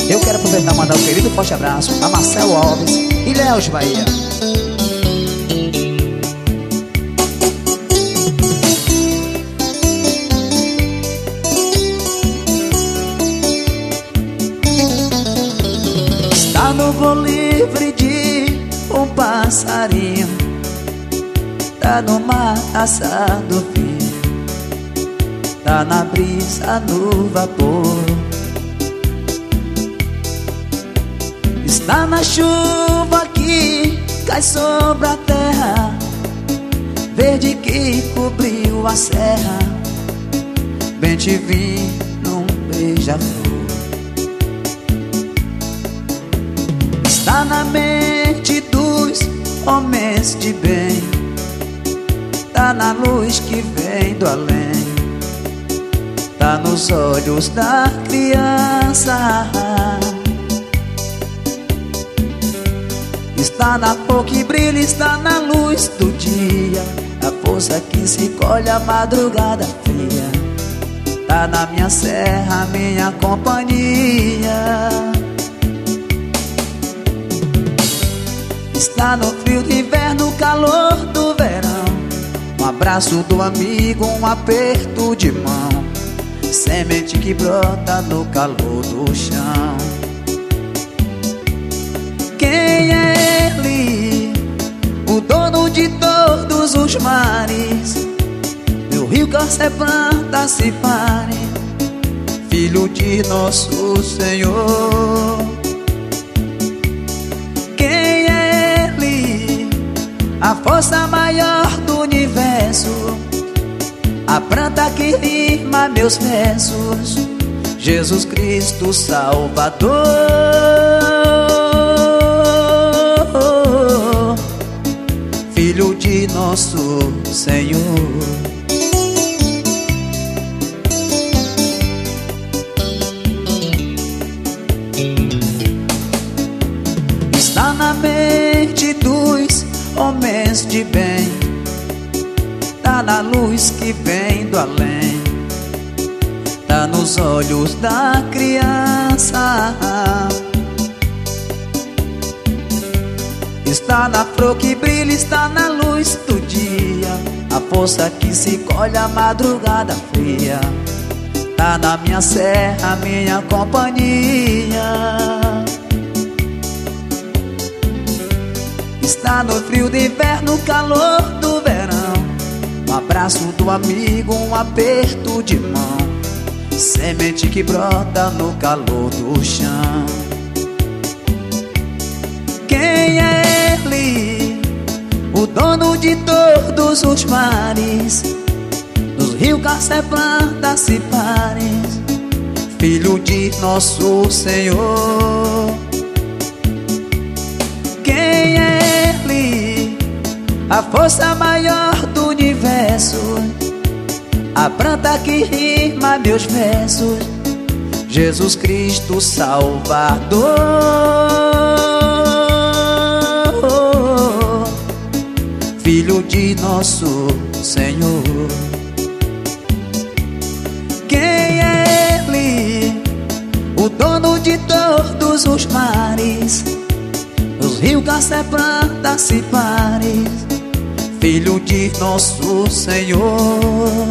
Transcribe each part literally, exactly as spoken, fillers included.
Eu quero aproveitar e mandar um querido forte abraço a Marcelo Alves e Léo de Bahia. Está no voo livre de um passarinho, tá no mar assado frio, tá na brisa no vapor. Está na chuva que cai sobre a terra, verde que cobriu a serra. Bem te vi num beija-flor. Está na mente dos homens de bem, tá na luz que vem do além, tá nos olhos da criança. Está na cor que brilha, está na luz do dia, a força que se colhe a madrugada fria. Tá na minha serra, minha companhia. Está no frio do inverno, calor do verão, um abraço do amigo, um aperto de mão, semente que brota no calor do chão. Quem é ele? O dono de todos os mares, meu rio Carcepanta se pare, filho de nosso Senhor. Quem é ele? A força maior do universo, a planta que rima meus versos, Jesus Cristo Salvador. Filho de nosso Senhor. Está na mente dos homens de bem, tá na luz que vem do além, tá nos olhos da criança. Está na flor que brilha, está na luz do dia, a força que se colhe a madrugada fria. Tá na minha serra, minha companhia. Está no frio do inverno, calor do verão, um abraço do amigo, um aperto de mão, semente que brota no calor do chão. Quem é ele? O dono de todos os mares, nos rios Carcepanta se pares, filho de nosso Senhor. Quem é ele? A força maior do universo, a planta que rima meus versos, Jesus Cristo Salvador. Filho de nosso Senhor. Quem é ele? O dono de todos os mares, os rios Carcepanta se pares, filho de nosso Senhor.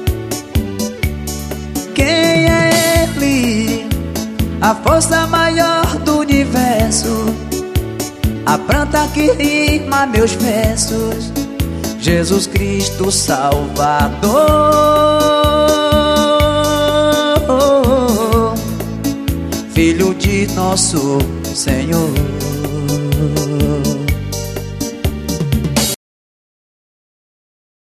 Quem é ele? A força maior do universo, a planta que rima meus versos, Jesus Cristo Salvador. Filho de nosso Senhor.